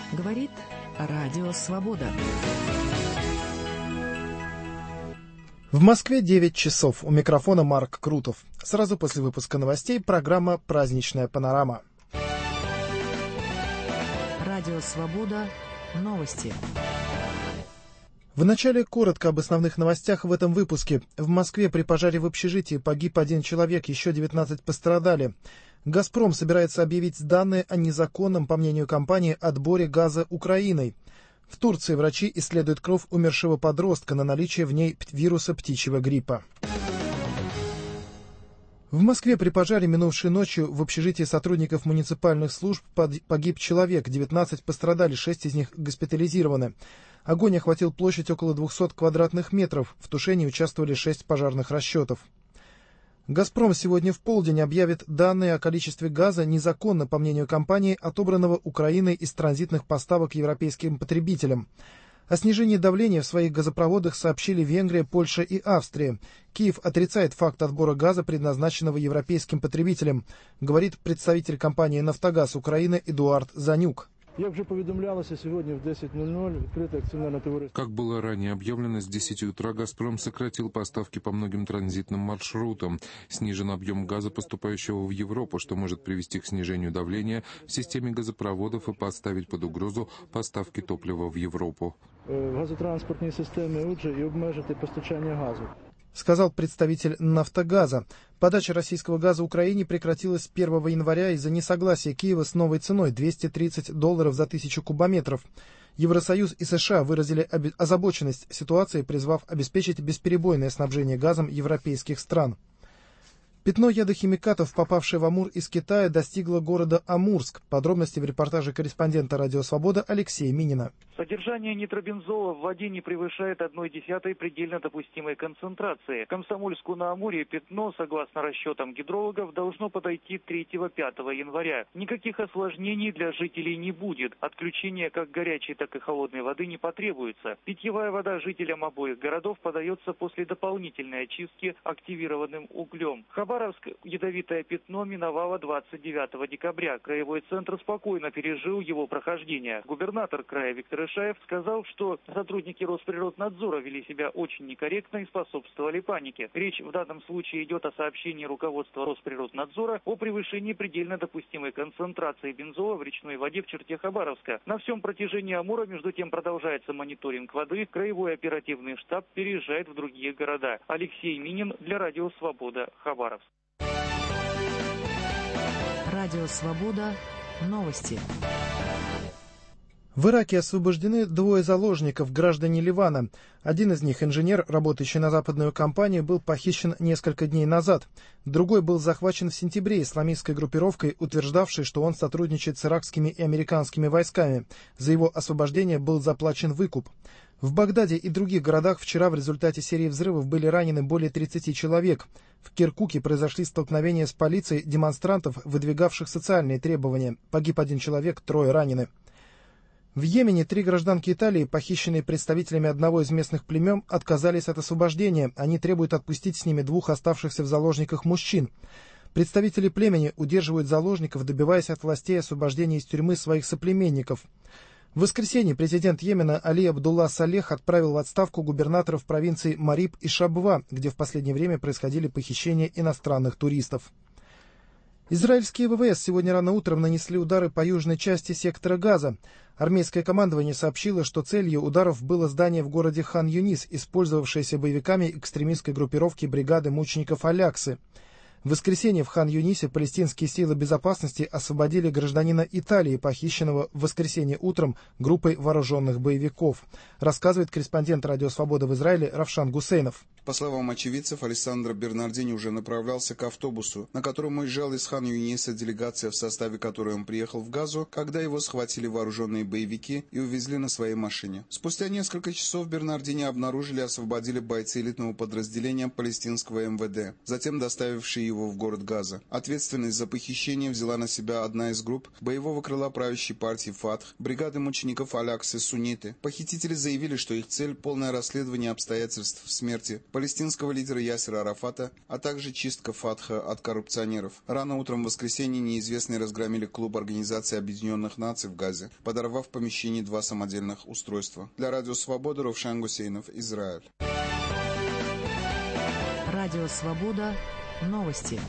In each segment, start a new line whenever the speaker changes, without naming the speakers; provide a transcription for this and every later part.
Говорит Радио Свобода.
В Москве 9 часов. У микрофона Марк Крутов. Сразу после выпуска новостей программа «Праздничная панорама».
Радио Свобода. Новости.
Вначале коротко об основных новостях в этом выпуске. В Москве при пожаре в общежитии погиб 1 человек, еще 19 пострадали. «Газпром» собирается объявить данные о незаконном, по мнению компании, отборе газа Украиной. В Турции врачи исследуют кровь умершего подростка на наличие в ней вируса птичьего гриппа. В Москве при пожаре, минувшей ночью, в общежитии сотрудников муниципальных служб погиб человек, 19 пострадали, 6 из них госпитализированы. Огонь охватил площадь около 200 квадратных метров, в тушении участвовали 6 пожарных расчетов. «Газпром» сегодня в полдень объявит данные о количестве газа, незаконно, по мнению компании, отобранного Украиной из транзитных поставок европейским потребителям. О снижении давления в своих газопроводах сообщили Венгрия, Польша и Австрия. Киев отрицает факт отбора газа, предназначенного европейским потребителям, говорит представитель компании «Нафтогаз Украины» Эдуард Занюк.
Як вже повідомлялося, сьогодні в 10:00 відкрите акціонерне товариство.
Как было ранее объявлено, с 10 утра «Газпром» сократил поставки по многим транзитным маршрутам. Снижен объем газа, поступающего в Европу, что может привести к снижению давления в системе газопроводов и поставить под угрозу поставки топлива в Европу.
В газотранспортній системі, отже, і обмежити постачання газу.
Сказал представитель «Нафтогаза». Подача российского газа Украине прекратилась с 1 января из-за несогласия Киева с новой ценой $230 за 1000 кубометров. Евросоюз и США выразили озабоченность ситуацией, призвав обеспечить бесперебойное снабжение газом европейских стран. Пятно ядохимикатов, попавшее в Амур из Китая, достигло города Амурск. Подробности в репортаже корреспондента «Радио Свобода» Алексея Минина.
Содержание нитробензола в воде не превышает 1/10 предельно допустимой концентрации. Комсомольску на Амуре пятно, согласно расчетам гидрологов, должно подойти 3-5 января. Никаких осложнений для жителей не будет. Отключения как горячей, так и холодной воды не потребуется. Питьевая вода жителям обоих городов подается после дополнительной очистки активированным углем. Хабаровск ядовитое пятно миновало 29 декабря. Краевой центр спокойно пережил его прохождение. Губернатор края Виктор Ишаев сказал, что сотрудники Росприроднадзора вели себя очень некорректно и способствовали панике. Речь в данном случае идет о сообщении руководства Росприроднадзора о превышении предельно допустимой концентрации бензола в речной воде в черте Хабаровска. На всем протяжении Амура, между тем, продолжается мониторинг воды. Краевой оперативный штаб переезжает в другие города. Алексей Минин для Радио Свобода, Хабаровск.
Радио Свобода. Новости.
В Ираке освобождены 2 заложников, граждане Ливана. Один из них, инженер, работающий на западную компанию, был похищен несколько дней назад. Другой был захвачен в сентябре исламистской группировкой, утверждавшей, что он сотрудничает с иракскими и американскими войсками. За его освобождение был заплачен выкуп. В Багдаде и других городах вчера в результате серии взрывов были ранены более 30 человек. В Киркуке произошли столкновения с полицией демонстрантов, выдвигавших социальные требования. Погиб 1 человек, 3 ранены. В Йемене 3 гражданки Италии, похищенные представителями одного из местных племен, отказались от освобождения. Они требуют отпустить с ними 2 оставшихся в заложниках мужчин. Представители племени удерживают заложников, добиваясь от властей освобождения из тюрьмы своих соплеменников. В воскресенье президент Йемена Али Абдулла Салех отправил в отставку губернаторов провинций Мариб и Шабва, где в последнее время происходили похищения иностранных туристов. Израильские ВВС сегодня рано утром нанесли удары по южной части сектора Газа. Армейское командование сообщило, что целью ударов было здание в городе Хан-Юнис, использовавшееся боевиками экстремистской группировки бригады мучеников Аляксы. В воскресенье в Хан-Юнисе палестинские силы безопасности освободили гражданина Италии, похищенного в воскресенье утром группой вооруженных боевиков, рассказывает корреспондент «Радио Свобода» в Израиле Равшан Гусейнов.
По словам очевидцев, Алессандро Бернардини уже направлялся к автобусу, на котором уезжал из Хан-Юниса делегация, в составе которой он приехал в Газу, когда его схватили вооруженные боевики и увезли на своей машине. Спустя несколько часов Бернардини обнаружили и освободили бойцы элитного подразделения палестинского МВД, затем доставившие его в город Газа. Ответственность за похищение взяла на себя одна из групп боевого крыла правящей партии «Фатх», бригады мучеников Аляксы сунниты. Похитители заявили, что их цель – полное расследование обстоятельств смерти палестинского лидера Ясера Арафата, а также чистка Фатха от коррупционеров. Рано утром в воскресенье неизвестные разгромили клуб Организации Объединенных Наций в Газе, подорвав в помещении 2 самодельных устройства. Для Радио Свобода Ровшан Гусейнов, Израиль.
Радио Свобода. Новости.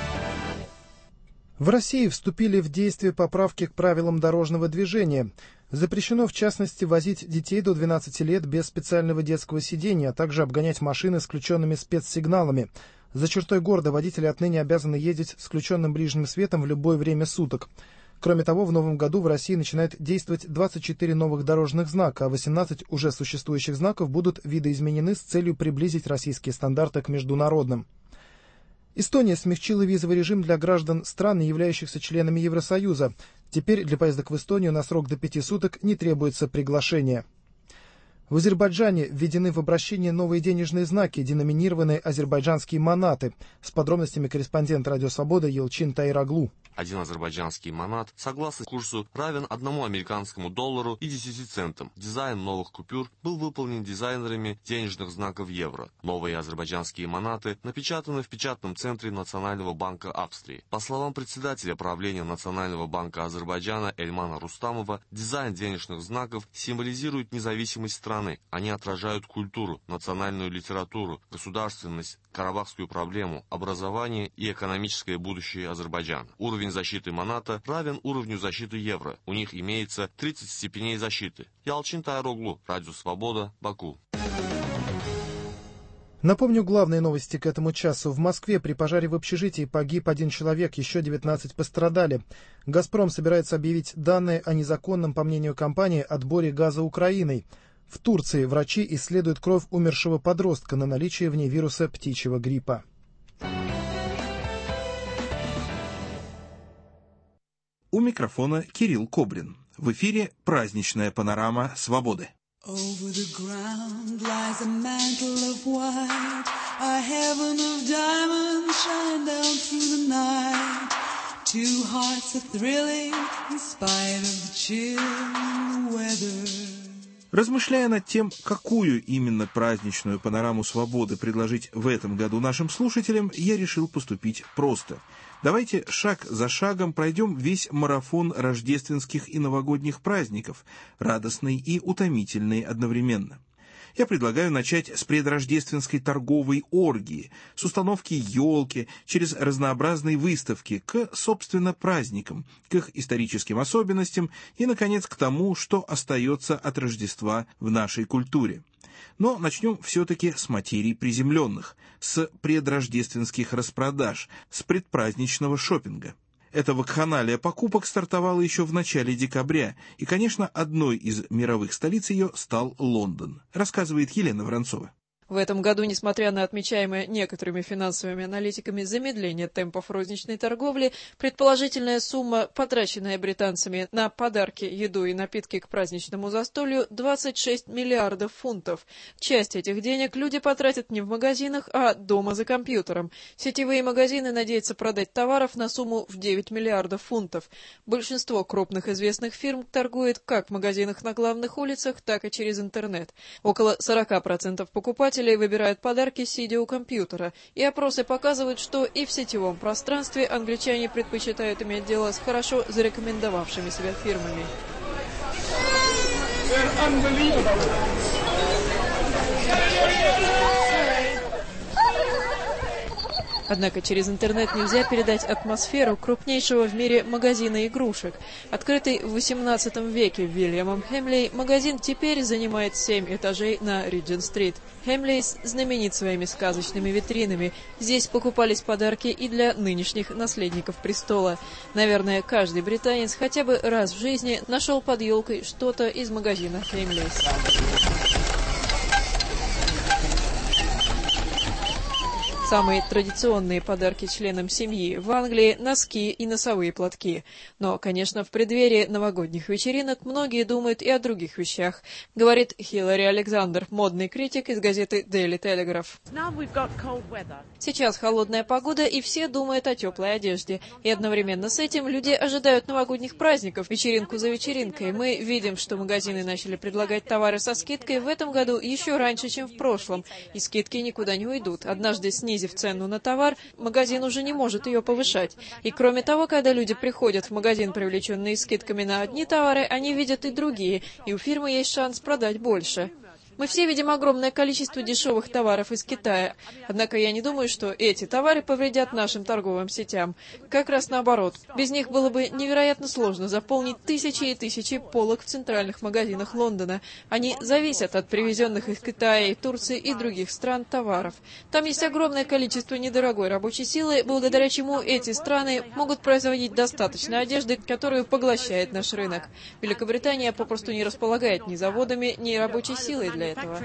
В России вступили в действие поправки к правилам дорожного движения. Запрещено, в частности, возить детей до 12 лет без специального детского сидения, а также обгонять машины с включенными спецсигналами. За чертой города водители отныне обязаны ездить с включенным ближним светом в любое время суток. Кроме того, в новом году в России начинает действовать 24 новых дорожных знака, а 18 уже существующих знаков будут видоизменены с целью приблизить российские стандарты к международным. Эстония смягчила визовый режим для граждан стран, не являющихся членами Евросоюза. Теперь для поездок в Эстонию на срок до 5 суток не требуется приглашение. В Азербайджане введены в обращение новые денежные знаки, деноминированные азербайджанские манаты. С подробностями корреспондент Радио Свобода Елчин Тайраглу.
Один азербайджанский манат, согласно курсу, равен 1 американскому доллару и 10 центам. Дизайн новых купюр был выполнен дизайнерами денежных знаков евро. Новые азербайджанские манаты напечатаны в печатном центре Национального банка Австрии. По словам председателя правления Национального банка Азербайджана Эльмана Рустамова, дизайн денежных знаков символизирует независимость страны. Они отражают культуру, национальную литературу, государственность, карабахскую проблему, образование и экономическое будущее Азербайджана. Уровень защиты маната равен уровню защиты евро. У них имеется 30 степеней защиты. Ялчин Тайроглу, Радио Свобода, Баку.
Напомню главные новости к этому часу. В Москве при пожаре в общежитии погиб 1 человек, еще 19 пострадали. «Газпром» собирается объявить данные о незаконном, по мнению компании, отборе газа Украиной. В Турции врачи исследуют кровь умершего подростка на наличие в ней вируса птичьего гриппа.
У микрофона Кирилл Кобрин. В эфире праздничная панорама свободы.
Over the ground lies a mantle of white, a heaven of diamonds shine down through the night. Two hearts are thrilling in spite of the chill weather.
Размышляя над тем, какую именно праздничную панораму свободы предложить в этом году нашим слушателям, я решил поступить просто. Давайте шаг за шагом пройдем весь марафон рождественских и новогодних праздников, радостный и утомительный одновременно. Я предлагаю начать с предрождественской торговой оргии, с установки елки, через разнообразные выставки, к, собственно, праздникам, к их историческим особенностям и, наконец, к тому, что остается от Рождества в нашей культуре. Но начнем все-таки с материй приземленных, с предрождественских распродаж, с предпраздничного шопинга. Эта вакханалия покупок стартовала еще в начале декабря, и, конечно, одной из мировых столиц ее стал Лондон, рассказывает Елена Воронцова.
В этом году, несмотря на отмечаемое некоторыми финансовыми аналитиками замедление темпов розничной торговли, предположительная сумма, потраченная британцами на подарки, еду и напитки к праздничному застолью, 26 миллиардов фунтов. Часть этих денег люди потратят не в магазинах, а дома за компьютером. Сетевые магазины надеются продать товаров на сумму в 9 миллиардов фунтов. Большинство крупных известных фирм торгует как в магазинах на главных улицах, так и через интернет. Около 40% покупателей выбирают подарки, сидя у компьютера, и опросы показывают, что и в сетевом пространстве англичане предпочитают иметь дело с хорошо зарекомендовавшими себя фирмами. Однако через интернет нельзя передать атмосферу крупнейшего в мире магазина игрушек. Открытый в XVIII веке Вильямом Хемлей, магазин теперь занимает 7 этажей на Риджент-стрит. Хемлейс знаменит своими сказочными витринами. Здесь покупались подарки и для нынешних наследников престола. Наверное, каждый британец хотя бы раз в жизни нашел под елкой что-то из магазина Самые традиционные подарки членам семьи в Англии – носки и носовые платки. Но, конечно, в преддверии новогодних вечеринок многие думают и о других вещах, говорит Хиллари Александр, модный критик из газеты Daily Telegraph. Сейчас холодная погода, и все думают о теплой одежде. И одновременно с этим люди ожидают новогодних праздников, вечеринку за вечеринкой. Мы видим, что магазины начали предлагать товары со скидкой в этом году еще раньше, чем в прошлом. И скидки никуда не уйдут. Однажды, снизив цену на товар, магазин уже не может ее повышать. И кроме того, когда люди приходят в магазин, привлеченные скидками на одни товары, они видят и другие, и у фирмы есть шанс продать больше. Мы все видим огромное количество дешевых товаров из Китая. Однако я не думаю, что эти товары повредят нашим торговым сетям. Как раз наоборот. Без них было бы невероятно сложно заполнить тысячи и тысячи полок в центральных магазинах Лондона. Они зависят от привезенных из Китая и Турции и других стран товаров. Там есть огромное количество недорогой рабочей силы, благодаря чему эти страны могут производить достаточно одежды, которую поглощает наш рынок. Великобритания попросту не располагает ни заводами, ни рабочей силой для этого.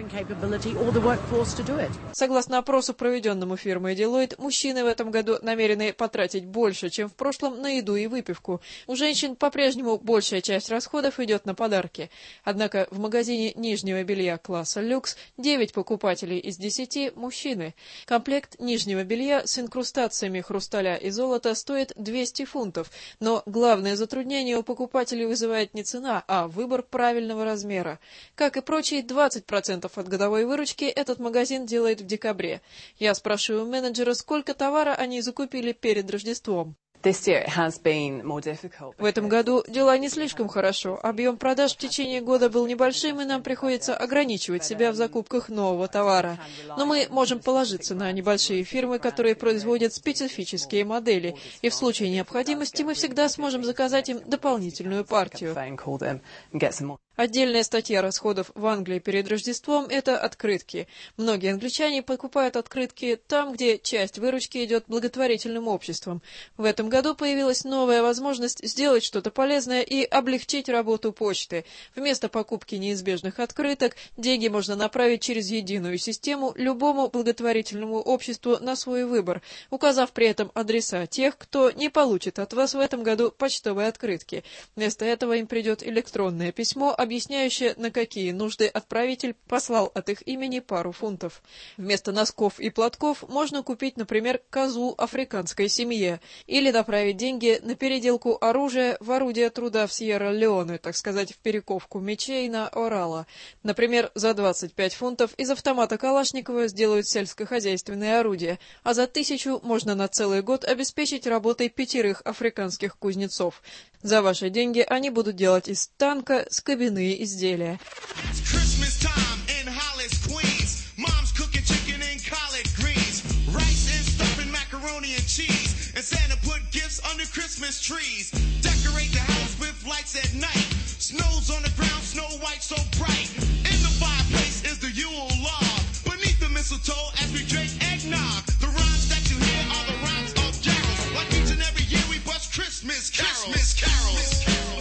Согласно опросу, проведенному фирмой Deloitte, мужчины в этом году намерены потратить больше, чем в прошлом, на еду и выпивку. У женщин по-прежнему большая часть расходов идет на подарки. Однако в магазине нижнего белья класса люкс 9 покупателей из 10 – мужчины. Комплект нижнего белья с инкрустациями хрусталя и золота стоит 200 фунтов. Но главное затруднение у покупателей вызывает не цена, а выбор правильного размера. Как и прочие 20% от годовой выручки этот магазин делает в декабре. Я спрашиваю у менеджера, сколько товара они закупили перед Рождеством. В этом году дела не слишком хорошо. Объем продаж в течение года был небольшим, и нам приходится ограничивать себя в закупках нового товара. Но мы можем положиться на небольшие фирмы, которые производят специфические модели, и в случае необходимости мы всегда сможем заказать им дополнительную партию. Отдельная статья расходов в Англии перед Рождеством – это открытки. Многие англичане покупают открытки там, где часть выручки идет благотворительным обществам. В этом году появилась новая возможность сделать что-то полезное и облегчить работу почты. Вместо покупки неизбежных открыток деньги можно направить через единую систему любому благотворительному обществу на свой выбор, указав при этом адреса тех, кто не получит от вас в этом году почтовые открытки. Вместо этого им придет электронное письмо, объясняющее, на какие нужды отправитель послал от их имени пару фунтов. Вместо носков и платков можно купить, например, козу африканской семье или направить деньги на переделку оружия в орудие труда в Сьерра-Леоне, так сказать, в перековку мечей на Орала. Например, за 25 фунтов из автомата Калашникова сделают сельскохозяйственные орудия, а за 1000 можно на целый год обеспечить работой 5 африканских кузнецов. За ваши деньги они будут делать из танка скобяные изделия.
And Santa put gifts under Christmas trees. Decorate the house with lights at night. Snow's on the ground, snow white so bright. In the fireplace is the Yule log. Beneath the mistletoe as we drink eggnog. The rhymes that you hear are the rhymes of carols. Like each and every year we bust Christmas carols. Christmas carols.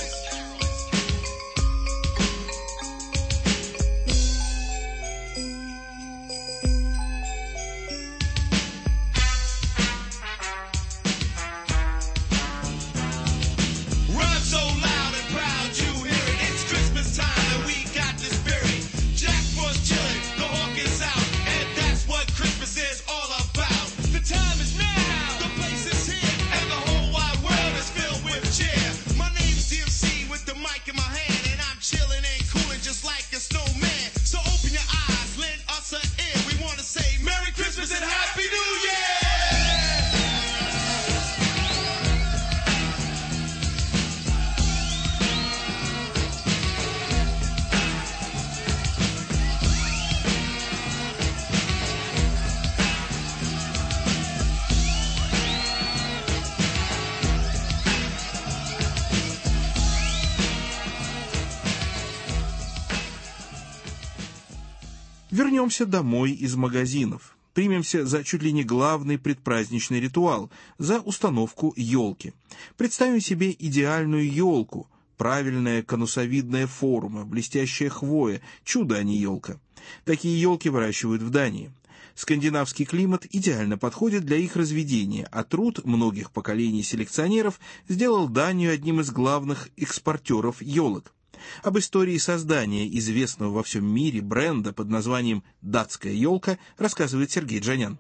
Вернемся домой из магазинов. Примемся за чуть ли не главный предпраздничный ритуал, за установку елки. Представим себе идеальную елку. Правильная конусовидная форма, блестящая хвоя, чудо, а не елка. Такие елки выращивают в Дании. Скандинавский климат идеально подходит для их разведения, а труд многих поколений селекционеров сделал Данию одним из главных экспортеров елок. Об истории создания известного во всем мире бренда под названием «Датская елка» рассказывает Сергей Джанян.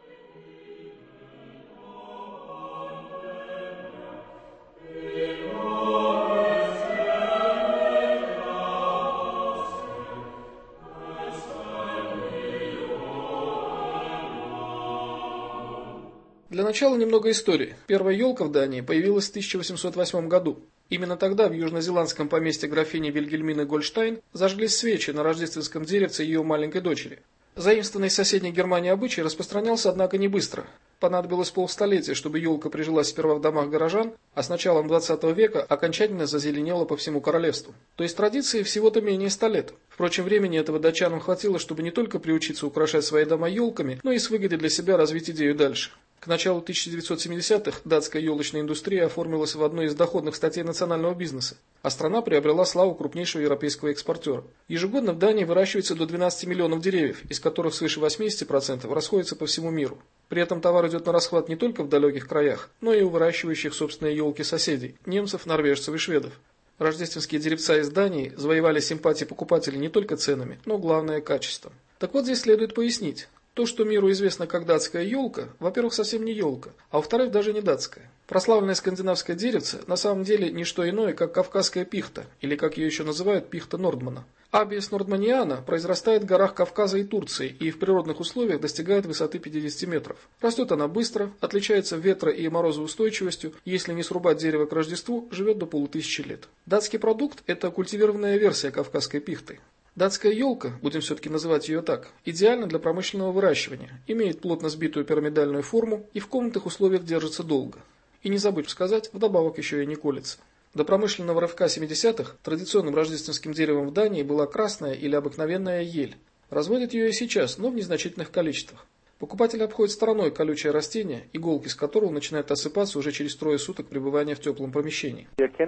Для начала немного истории. Первая елка в Дании появилась в 1808 году. Именно тогда в южнозеландском поместье графини Вильгельмины Гольштайн зажглись свечи на рождественском деревце ее маленькой дочери. Заимствованный из соседней Германии обычай распространялся, однако, не быстро. Понадобилось полстолетия, чтобы елка прижилась сперва в домах горожан, а с началом 20 века окончательно зазеленела по всему королевству. То есть традиции всего-то менее 100 лет. Впрочем, времени этого датчанам хватило, чтобы не только приучиться украшать свои дома елками, но и с выгодой для себя развить идею дальше. К началу 1970-х датская елочная индустрия оформилась в одной из доходных статей национального бизнеса, а страна приобрела славу крупнейшего европейского экспортера. Ежегодно в Дании выращивается до 12 миллионов деревьев, из которых свыше 80% расходятся по всему миру. При этом товар идет на расхват не только в далеких краях, но и у выращивающих собственные елки соседей – немцев, норвежцев и шведов. Рождественские деревца из Дании завоевали симпатии покупателей не только ценами, но главное – качеством. Так вот, здесь следует пояснить. То, что миру известно как датская елка, во-первых, совсем не елка, а во-вторых, даже не датская. Прославленное скандинавское деревце на самом деле не что иное, как кавказская пихта, или как ее еще называют, пихта Нордмана. Абиес нордманиана произрастает в горах Кавказа и Турции и в природных условиях достигает высоты 50 метров. Растет она быстро, отличается ветро- и морозоустойчивостью, и если не срубать дерево к Рождеству, живет до 1500 лет. Датский продукт – это культивированная версия кавказской пихты. Датская елка, будем все-таки называть ее так, идеальна для промышленного выращивания, имеет плотно сбитую пирамидальную форму и в комнатных условиях держится долго. И не забудь сказать, вдобавок еще и не колется. До промышленного рывка 70-х традиционным рождественским деревом в Дании была красная или обыкновенная ель. Разводят ее и сейчас, но в незначительных количествах. Покупатель обходит стороной колючее растение, иголки с которого начинают осыпаться уже через 3 суток пребывания в теплом помещении.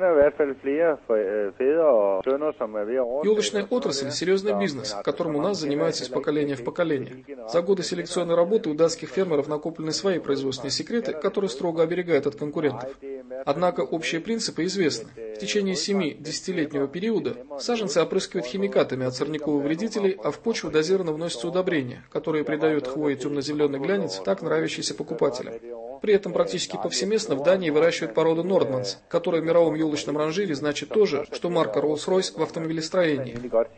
Елочная отрасль – серьезный бизнес, которым у нас занимаются из поколения в поколение. За годы селекционной работы у датских фермеров накоплены свои производственные секреты, которые строго оберегают от конкурентов. Однако общие принципы известны. В течение 7-10-летнего периода саженцы опрыскивают химикатами от сорняковых вредителей, а в почву дозированно вносятся удобрения, которые придают хвое темно-зеленый глянец, так нравящийся покупателям. При этом практически повсеместно в Дании выращивают породу Нордманс, которая в мировом елочном ранжире значит то же, что марка Rolls-Royce в автомобилестроении.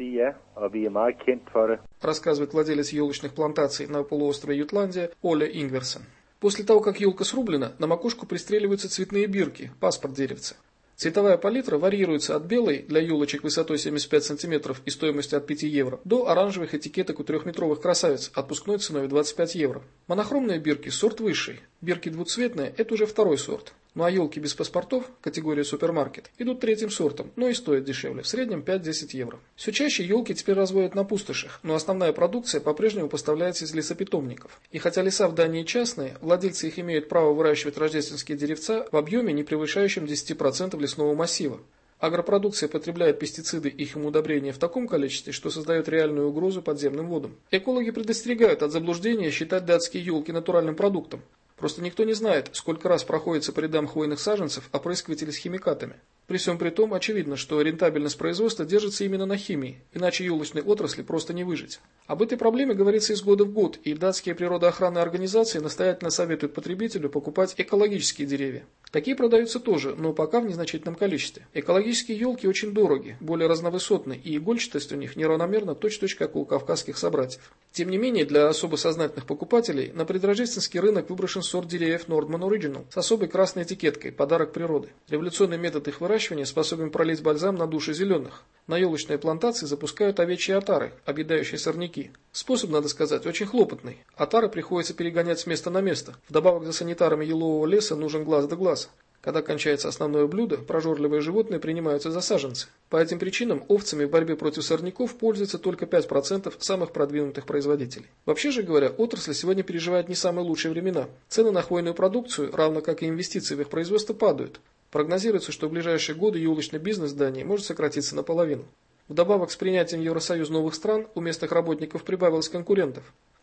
Рассказывает владелец елочных плантаций на полуострове Ютландия Оля Ингверсон. После того, как елка срублена, на макушку пристреливаются цветные бирки, паспорт деревца. Цветовая палитра варьируется от белой для елочек высотой 75 см и стоимостью от 5 евро до оранжевых этикеток у 3-метровых красавиц отпускной ценой 25 евро. Монохромные бирки – сорт высший, бирки двуцветные – это уже второй сорт. Ну а елки без паспортов, категория супермаркет, идут 3-м сортом, но и стоят дешевле, в среднем 5-10 евро. Все чаще елки теперь разводят на пустошах, но основная продукция по-прежнему поставляется из лесопитомников. И хотя леса в Дании частные, владельцы их имеют право выращивать рождественские деревца в объеме, не превышающем 10% лесного массива. Агропродукция потребляет пестициды и химудобрения в таком количестве, что создает реальную угрозу подземным водам. Экологи предостерегают от заблуждения считать датские елки натуральным продуктом. Просто никто не знает, сколько раз проходится по рядам хвойных саженцев опрыскиватели с химикатами. При всем при том, очевидно, что рентабельность производства держится именно на химии, иначе елочной отрасли просто не выжить. Об этой проблеме говорится из года в год, и датские природоохранные организации настоятельно советуют потребителю покупать экологические деревья. Такие продаются тоже, но пока в незначительном количестве. Экологические елки очень дороги, более разновысотны, и игольчатость у них неравномерна точь-в-точь, как у кавказских собратьев. Тем не менее, для особо сознательных покупателей на предрождественский рынок выброшен сорт деревьев Nordman Original с особой красной этикеткой «Подарок природы». Революционный метод их выращивания способен пролить бальзам на души зеленых. На елочные плантации запускают овечьи отары, объедающие сорняки. Способ, надо сказать, очень хлопотный. Отары приходится перегонять с места на место. Вдобавок за санитарами елового леса нужен глаз да глаз. Когда кончается основное блюдо, прожорливые животные принимаются за саженцы. По этим причинам овцами в борьбе против сорняков пользуются только 5% самых продвинутых производителей. Вообще же говоря, отрасль сегодня переживает не самые лучшие времена. Цены на хвойную продукцию, равно как и инвестиции в их производство, падают. Прогнозируется, что в ближайшие годы елочный бизнес в Дании может сократиться наполовину. Вдобавок, с принятием в Евросоюз новых стран у местных работников прибавилось конкурентов.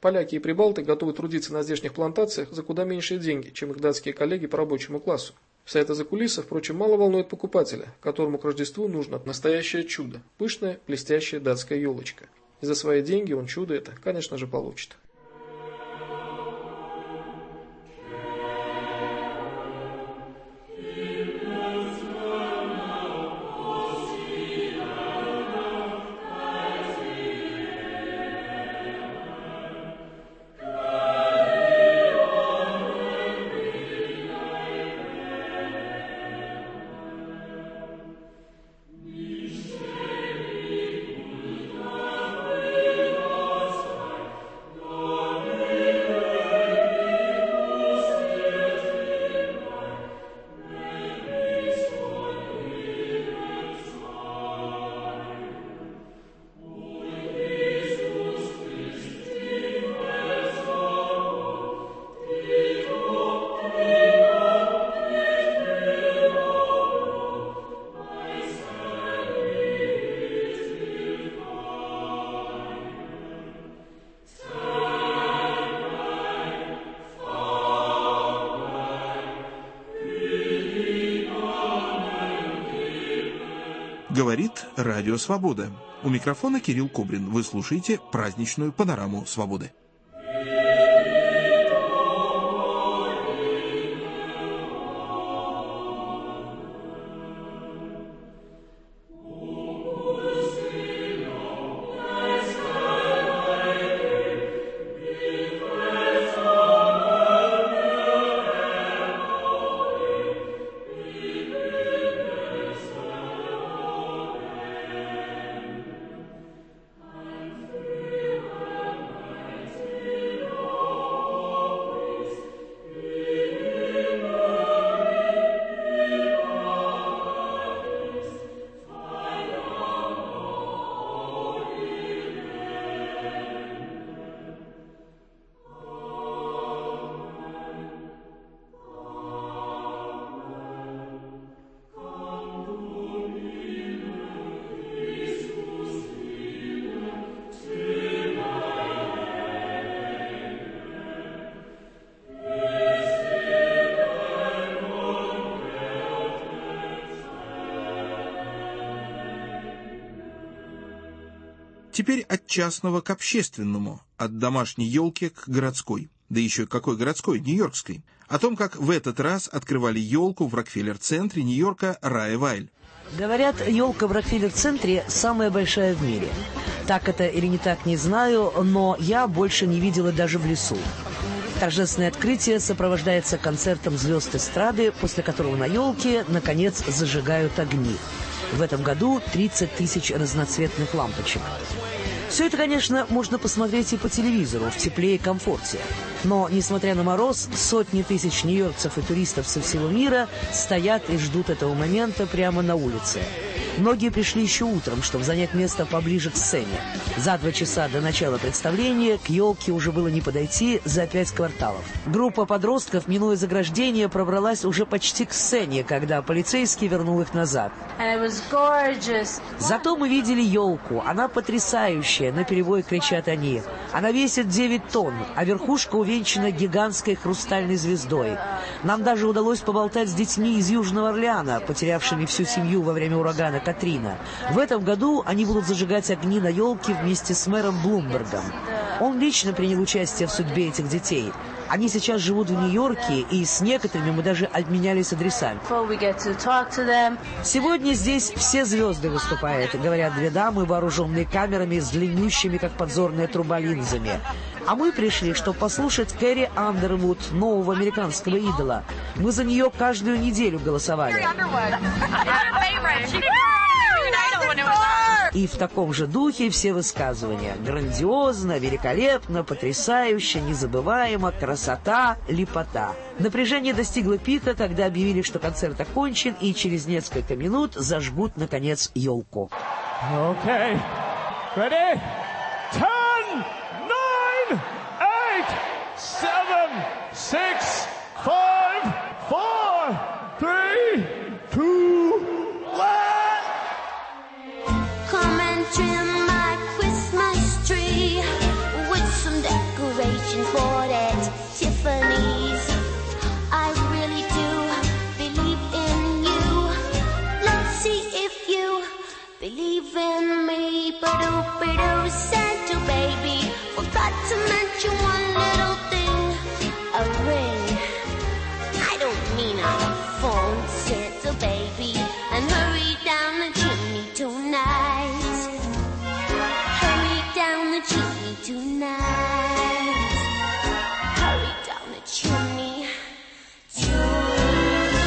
Поляки и прибалты готовы трудиться на здешних плантациях за куда меньшие деньги, чем их датские коллеги по рабочему классу. Вся эта закулиса, впрочем, мало волнует покупателя, которому к Рождеству нужно настоящее чудо – пышная, блестящая датская елочка. И за свои деньги он чудо это, конечно же, получит.
Говорит Радио Свобода. У микрофона Кирилл Кобрин. Вы слушаете праздничную панораму свободы. Теперь от частного к общественному, от домашней елки к городской. Да еще какой городской, нью-йоркской. О том, как в этот раз открывали елку в Рокфеллер-центре Нью-Йорка Рая Вайль.
Говорят, елка в Рокфеллер-центре самая большая в мире. Так это или не так, не знаю, но я больше не видела даже в лесу. Торжественное открытие сопровождается концертом звезд эстрады, после которого на елке, наконец, зажигают огни. В этом году 30 тысяч разноцветных лампочек. Все это, конечно, можно посмотреть и по телевизору, в тепле и комфорте. Но, несмотря на мороз, сотни тысяч нью-йоркцев и туристов со всего мира стоят и ждут этого момента прямо на улице. Многие пришли еще утром, чтобы занять место поближе к сцене. За 2 часа до начала представления к елке уже было не подойти за 5 кварталов. Группа подростков, минуя заграждение, пробралась уже почти к сцене, когда полицейский вернул их назад. Зато мы видели елку. Она потрясающая, наперебой кричат они. Она весит 9 тонн, а верхушка увенчана гигантской хрустальной звездой. Нам даже удалось поболтать с детьми из Южного Орлеана, потерявшими всю семью во время урагана Катрина. В этом году они будут зажигать огни на елке вместе с мэром Блумбергом. Он лично принял участие в судьбе этих детей. Они сейчас живут в Нью-Йорке, и с некоторыми мы даже обменялись адресами. Сегодня здесь все звезды выступают, говорят 2 дамы, вооруженные камерами с длиннющими, как подзорная труба, линзами. А мы пришли, чтобы послушать Кэрри Андервуд, нового американского идола. Мы за нее каждую неделю голосовали. И в таком же духе все высказывания. Грандиозно, великолепно, потрясающе, незабываемо, красота, лепота. Напряжение достигло пика, когда объявили, что концерт окончен, и через несколько минут зажгут, наконец, елку.
Okay. Ready? 10, 9, 8, 7, 6, 5, 4, 3, 2, 1.
Come and trim my Christmas tree with some decorations believe in me. Ba-doo, Santa baby, forgot to mention one little thing, a ring. I don't mean a phone, Santa baby, and hurry down the chimney tonight. Hurry down the chimney tonight. Hurry down the chimney tonight.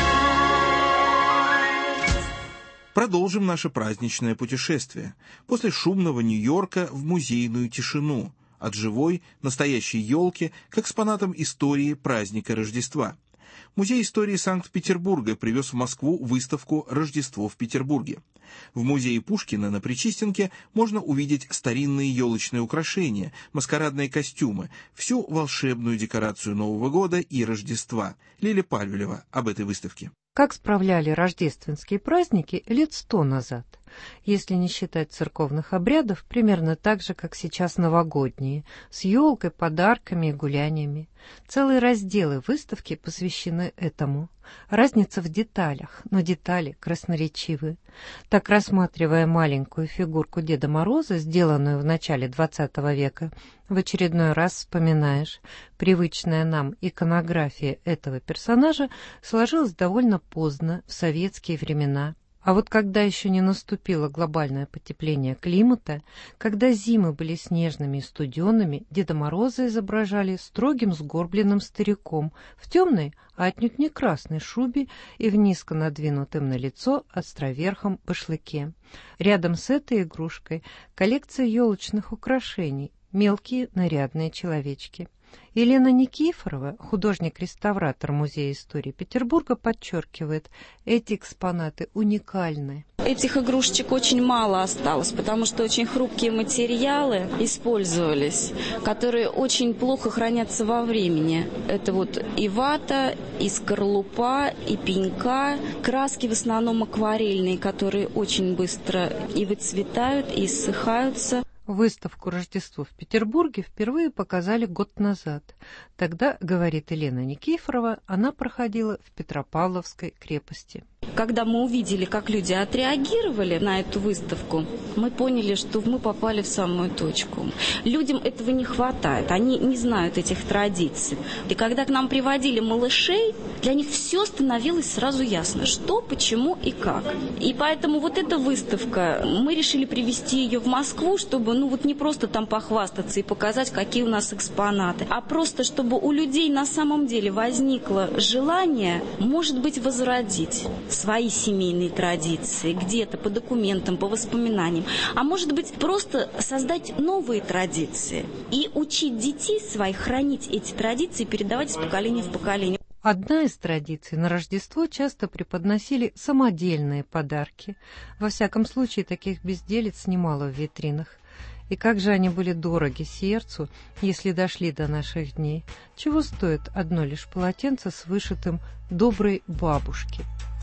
Продолжим наше праздничное путешествие. После шумного Нью-Йорка в музейную тишину. От живой, настоящей елки к экспонатам истории праздника Рождества. Музей истории Санкт-Петербурга привез в Москву выставку «Рождество в Петербурге». В музее Пушкина на Причистенке можно увидеть старинные елочные украшения, маскарадные костюмы, всю волшебную декорацию Нового года и Рождества. Лиля Павелева об этой выставке.
Как справляли рождественские праздники лет 100 назад, если не считать церковных обрядов, примерно так же, как сейчас новогодние, с елкой, подарками и гуляниями. Целые разделы выставки посвящены этому. Разница в деталях, но детали красноречивы. Так, рассматривая маленькую фигурку Деда Мороза, сделанную в начале XX века, в очередной раз вспоминаешь, привычная нам иконография этого персонажа сложилась довольно поздно, в советские времена. А вот когда еще не наступило глобальное потепление климата, когда зимы были снежными и студенными, Деда Мороза изображали строгим сгорбленным стариком в темной, а отнюдь не красной шубе и в низко надвинутом на лицо островерхом башлыке. Рядом с этой игрушкой коллекция елочных украшений, мелкие нарядные человечки. Елена Никифорова, художник-реставратор Музея истории Петербурга, подчеркивает, эти экспонаты уникальны.
Этих игрушечек очень мало осталось, потому что очень хрупкие материалы использовались, которые очень плохо хранятся во времени. Это вот и вата, и скорлупа, и пенька. Краски в основном акварельные, которые очень быстро и выцветают, и иссыхаются.
Выставку «Рождество в Петербурге» впервые показали год назад. Тогда, говорит Елена Никифорова, она проходила в Петропавловской крепости.
Когда мы увидели, как люди отреагировали на эту выставку, мы поняли, что мы попали в самую точку. Людям этого не хватает, они не знают этих традиций. И когда к нам приводили малышей, для них все становилось сразу ясно, что, почему и как. И поэтому вот эта выставка, мы решили привезти ее в Москву, чтобы не просто там похвастаться и показать, какие у нас экспонаты, а просто, чтобы у людей на самом деле возникло желание, может быть, возродить свои семейные традиции, где-то по документам, по воспоминаниям, а может быть, просто создать новые традиции и учить детей своих хранить эти традиции и передавать из поколения в поколение.
Одна из традиций: на Рождество часто преподносили самодельные подарки. Во всяком случае, таких безделиц немало в витринах. И как же они были дороги сердцу, если дошли до наших дней. Чего стоит одно лишь полотенце с вышитым «Доброй бабушки».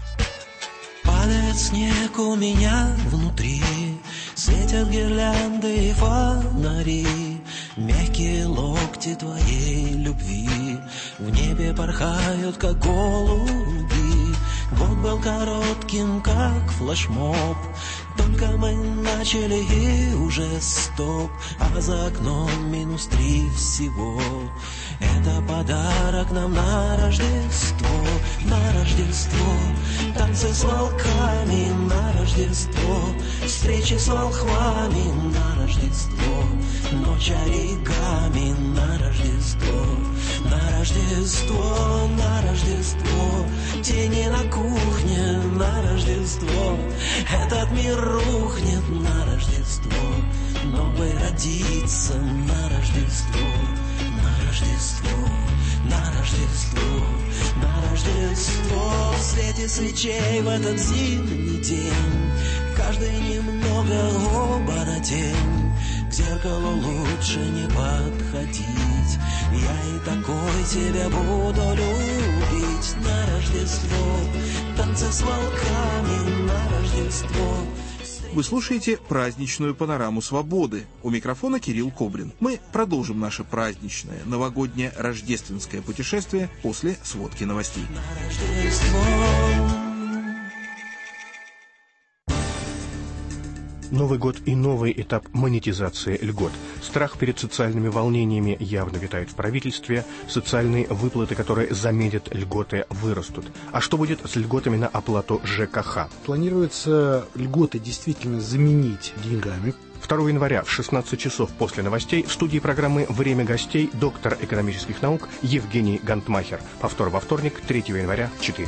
Падает снег у меня внутри, светят гирлянды и фонари, мягкие локти твоей любви в небе порхают, как голуби. Год был коротким, как флешмоб, только мы начали и уже стоп, а за окном -3 всего. Это подарок нам на Рождество, на Рождество. Танцы с волками на Рождество, встречи с волхвами на Рождество, ночь оригами на Рождество, на Рождество, на Рождество. Тени на кухне на Рождество, этот мир рухнет на Рождество, новый родится на Рождество, на Рождество, на Рождество, на Рождество. В свете свечей в этот зимний день каждый немного оборотень. К зеркалу лучше не подходить, я и такой тебя буду любить. На Рождество, танцы с волками на Рождество.
Вы слушаете праздничную панораму свободы. У микрофона Кирилл Кобрин. Мы продолжим наше праздничное новогоднее рождественское путешествие после сводки новостей.
Новый год и новый этап монетизации льгот. Страх перед социальными волнениями явно витает в правительстве. Социальные выплаты, которые заметят льготы, вырастут. А что будет с льготами на оплату ЖКХ?
Планируется льготы действительно заменить деньгами.
2 января в 16 часов после новостей в студии программы «Время гостей» доктор экономических наук Евгений Гантмахер. Повтор во вторник, 3 января, 4.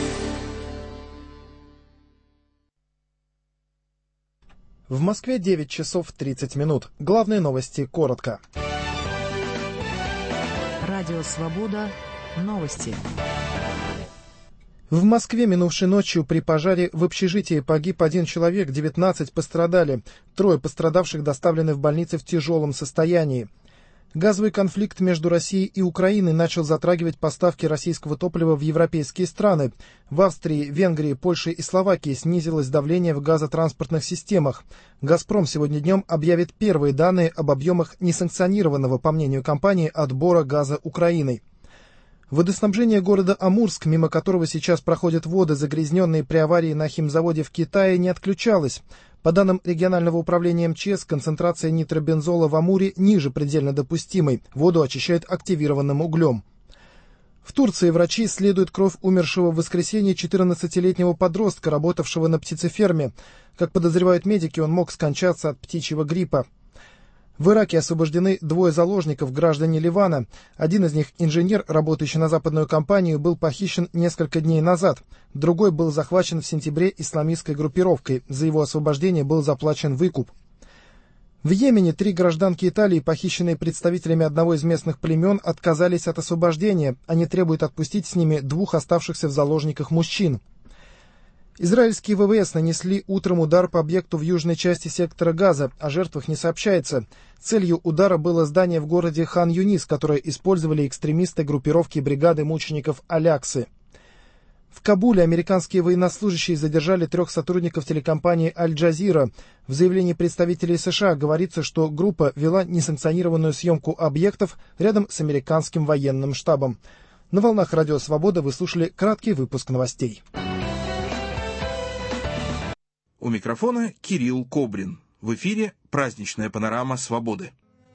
В Москве 9 часов 30 минут. Главные новости коротко.
Радио «Свобода». Новости.
В Москве минувшей ночью при пожаре в общежитии погиб 1 человек, 19 пострадали. 3 пострадавших доставлены в больницы в тяжелом состоянии. Газовый конфликт между Россией и Украиной начал затрагивать поставки российского топлива в европейские страны. В Австрии, Венгрии, Польше и Словакии снизилось давление в газотранспортных системах. «Газпром» сегодня днем объявит первые данные об объемах несанкционированного, по мнению компании, отбора газа Украиной. Водоснабжение города Амурск, мимо которого сейчас проходят воды, загрязненные при аварии на химзаводе в Китае, не отключалось. По данным регионального управления МЧС, концентрация нитробензола в Амуре ниже предельно допустимой. Воду очищают активированным углем. В Турции врачи исследуют кровь умершего в воскресенье 14-летнего подростка, работавшего на птицеферме. Как подозревают медики, он мог скончаться от птичьего гриппа. В Ираке освобождены 2 заложников, граждане Ливана. Один из них, инженер, работающий на западную компанию, был похищен несколько дней назад. Другой был захвачен в сентябре исламистской группировкой. За его освобождение был заплачен выкуп. В Йемене 3 гражданки Италии, похищенные представителями одного из местных племен, отказались от освобождения. Они требуют отпустить с ними 2 оставшихся в заложниках мужчин. Израильские ВВС нанесли утром удар по объекту в южной части сектора Газа. О жертвах не сообщается. Целью удара было здание в городе Хан-Юнис, которое использовали экстремисты группировки бригады мучеников Аляксы. В Кабуле американские военнослужащие задержали 3 сотрудников телекомпании «Аль-Джазира». В заявлении представителей США говорится, что группа вела несанкционированную съемку объектов рядом с американским военным штабом. На волнах Радио Свобода вы слушали краткий выпуск новостей.
У микрофона Кирилл Кобрин. В эфире праздничная панорама свободы.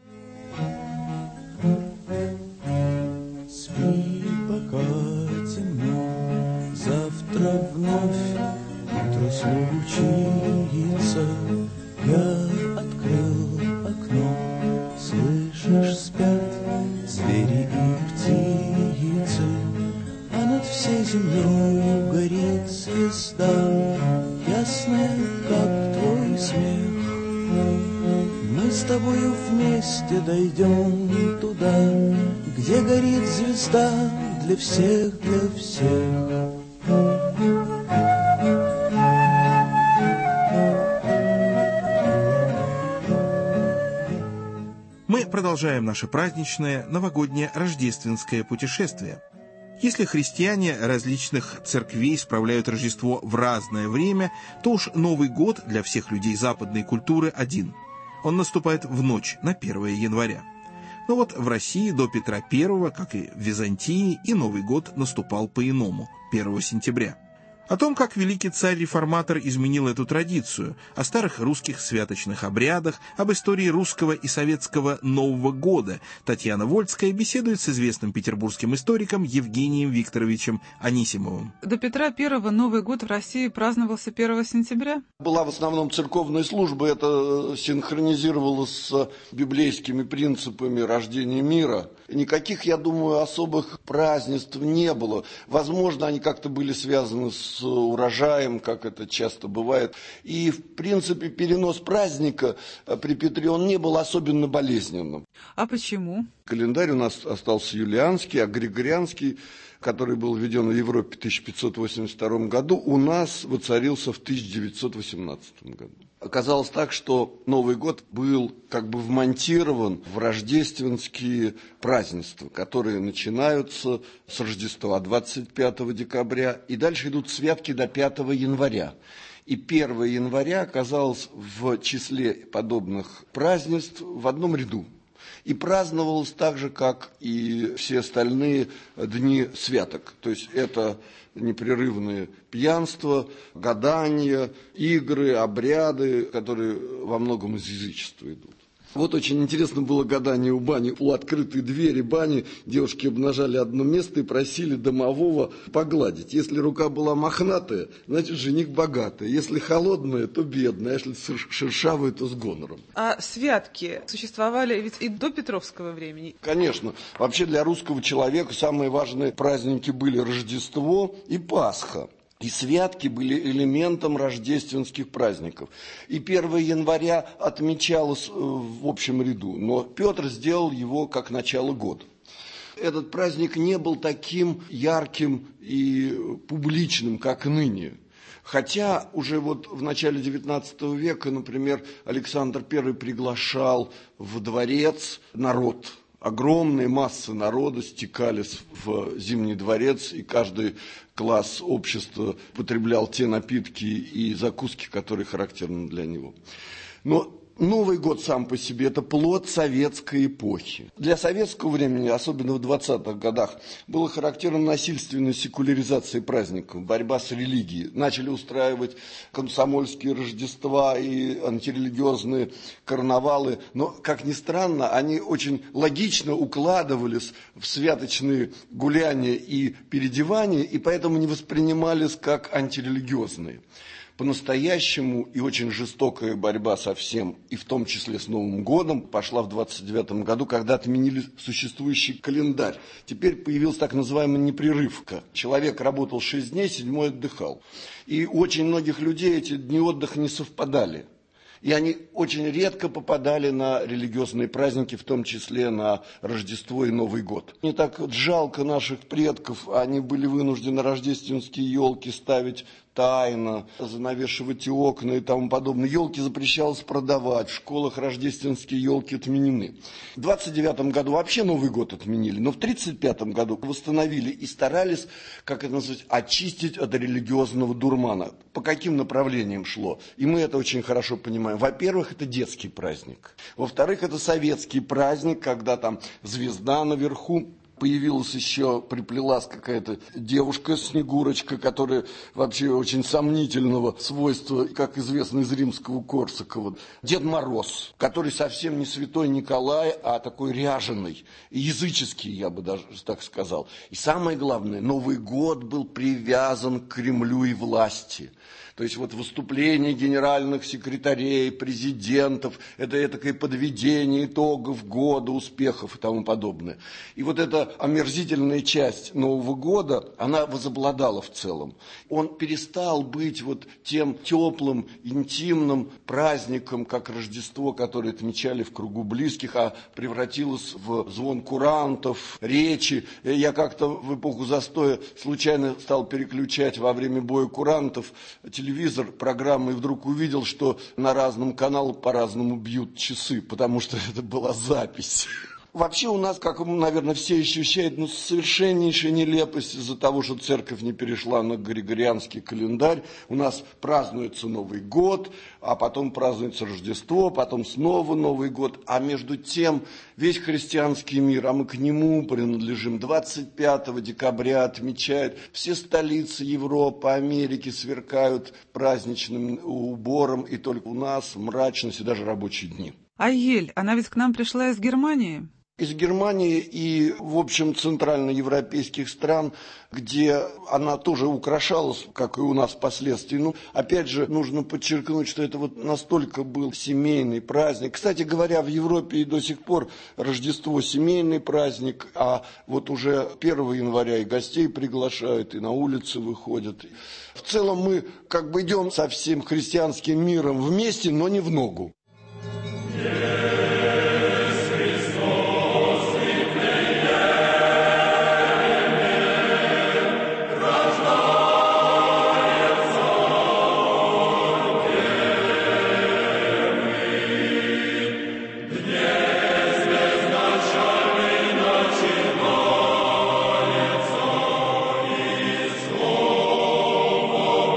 Спи, пока темно, завтра вновь утро случится. Я открыл окно, слышишь, спят звери и птицы, а над всей землей горит звезда, ясная, как твой смех. Мы с тобою вместе дойдем туда, где горит звезда для всех, для всех.
Мы продолжаем наше праздничное новогоднее рождественское путешествие. Если христиане различных церквей справляют Рождество в разное время, то уж Новый год для всех людей западной культуры один. Он наступает в ночь на 1 января. Но вот в России до Петра I, как и в Византии, и Новый год наступал по-иному, 1 сентября. О том, как великий царь-реформатор изменил эту традицию, о старых русских святочных обрядах, об истории русского и советского Нового года Татьяна Вольская беседует с известным петербургским историком Евгением Викторовичем Анисимовым.
До Петра I Новый год в России праздновался 1 сентября?
Была в основном церковная служба, это синхронизировалось с библейскими принципами рождения мира. Никаких, я думаю, особых празднеств не было. Возможно, они как-то были связаны с урожаем, как это часто бывает. И, в принципе, перенос праздника при Петре, он не был особенно болезненным.
А почему?
Календарь у нас остался юлианский, а григорианский, который был введен в Европе в 1582 году, у нас воцарился в 1918 году. Оказалось так, что Новый год был как бы вмонтирован в рождественские празднества, которые начинаются с Рождества 25 декабря, и дальше идут святки до 5 января. И 1 января оказалось в числе подобных празднеств в одном ряду. И праздновалось так же, как и все остальные дни святок. То есть это непрерывное пьянство, гадания, игры, обряды, которые во многом из язычества идут. Вот очень интересно было гадание у бани. У открытой двери бани девушки обнажали одно место и просили домового погладить. Если рука была мохнатая, значит жених богатый. Если холодная, то бедная. А если шершавая, то с гонором.
А святки существовали ведь и до Петровского времени?
Конечно. Вообще для русского человека самые важные праздники были Рождество и Пасха. И святки были элементом рождественских праздников. И 1 января отмечалось в общем ряду, но Петр сделал его как начало года. Этот праздник не был таким ярким и публичным, как ныне. Хотя уже вот в начале XIX века, например, Александр I приглашал в дворец народ. Огромные массы народа стекались в Зимний дворец, и каждый класс общества потреблял те напитки и закуски, которые характерны для него. Но Новый год сам по себе – это плод советской эпохи. Для советского времени, особенно в 20-х годах, было характерно насильственная секуляризация праздников, борьба с религией. Начали устраивать комсомольские Рождества и антирелигиозные карнавалы. Но, как ни странно, они очень логично укладывались в святочные гуляния и переодевания, и поэтому не воспринимались как антирелигиозные. По-настоящему и очень жестокая борьба со всем, и в том числе с Новым годом, пошла в 29 году, когда отменили существующий календарь. Теперь появилась так называемая непрерывка. Человек работал 6 дней, 7-й отдыхал. И у очень многих людей эти дни отдыха не совпадали. И они очень редко попадали на религиозные праздники, в том числе на Рождество и Новый год. Не так вот жалко наших предков, они были вынуждены рождественские елки ставить тайно, занавешивать окна и тому подобное. Елки запрещалось продавать, в школах рождественские елки отменены. В 29 году вообще Новый год отменили, но в 35 году восстановили и старались, как это назвать, очистить от религиозного дурмана. По каким направлениям шло? И мы это очень хорошо понимаем. Во-первых, это детский праздник. Во-вторых, это советский праздник, когда там звезда наверху. Появилась еще, приплелась какая-то девушка, Снегурочка, которая вообще очень сомнительного свойства, как известно из римского Корсакова. Дед Мороз, который совсем не святой Николай, а такой ряженый, языческий, я бы даже так сказал. И самое главное, Новый год был привязан к Кремлю и власти. То есть вот выступления генеральных секретарей, президентов, это этакое подведение итогов года, успехов и тому подобное. И вот эта омерзительная часть Нового года, она возобладала в целом. Он перестал быть вот тем теплым, интимным праздником, как Рождество, которое отмечали в кругу близких, а превратилось в звон курантов, речи. Я как-то в эпоху застоя случайно стал переключать во время боя курантов телевизор, программы, и вдруг увидел, что на разном канале по-разному бьют часы, потому что это была запись. Вообще у нас, как, наверное, все ощущают, совершеннейшая нелепость из-за того, что церковь не перешла на григорианский календарь. У нас празднуется Новый год, а потом празднуется Рождество, потом снова Новый год. А между тем весь христианский мир, а мы к нему принадлежим, 25 декабря отмечают. Все столицы Европы, Америки сверкают праздничным убором, и только у нас мрачность и даже рабочие дни.
А ель, она ведь к нам пришла из Германии?
Из Германии и, в общем, центральноевропейских стран, где она тоже украшалась, как и у нас впоследствии. Ну, опять же, нужно подчеркнуть, что это вот настолько был семейный праздник. Кстати говоря, в Европе и до сих пор Рождество семейный праздник, а вот уже 1 января и гостей приглашают, и на улицы выходят. В целом мы как бы идем со всем христианским миром вместе, но не в ногу.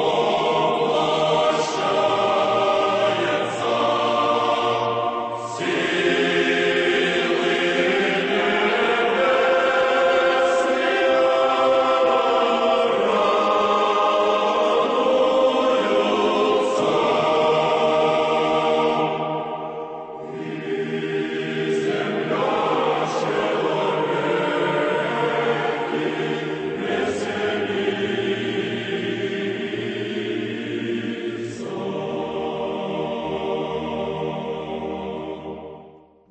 See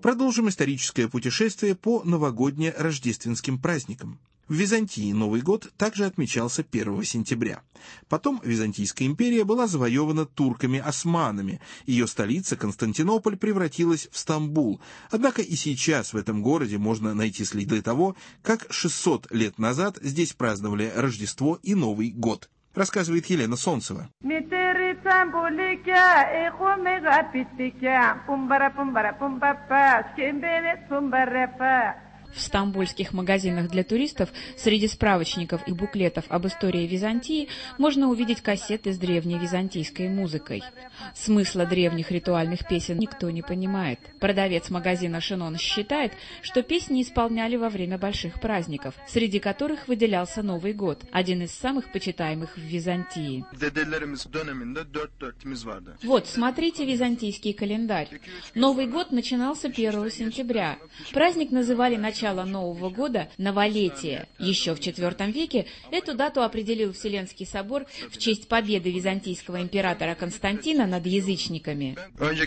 Продолжим историческое путешествие по новогодне-рождественским праздникам. В Византии Новый год также отмечался 1 сентября. Потом Византийская империя была завоевана турками-османами. Ее столица, Константинополь, превратилась в Стамбул. Однако и сейчас в этом городе можно найти следы того, как 600 лет назад здесь праздновали Рождество и Новый год. Рассказывает Елена Солнцева.
В стамбульских магазинах для туристов среди справочников и буклетов об истории Византии можно увидеть кассеты с древней византийской музыкой. Смысла древних ритуальных песен никто не понимает. Продавец магазина «Шинон» считает, что песни исполняли во время больших праздников, среди которых выделялся Новый год, один из самых почитаемых в Византии. Вот, смотрите византийский календарь. Новый год начинался 1 сентября. Праздник называли начало Нового года новолетие. Еще в IV веке эту дату определил Вселенский собор в честь победы византийского императора Константина над язычниками.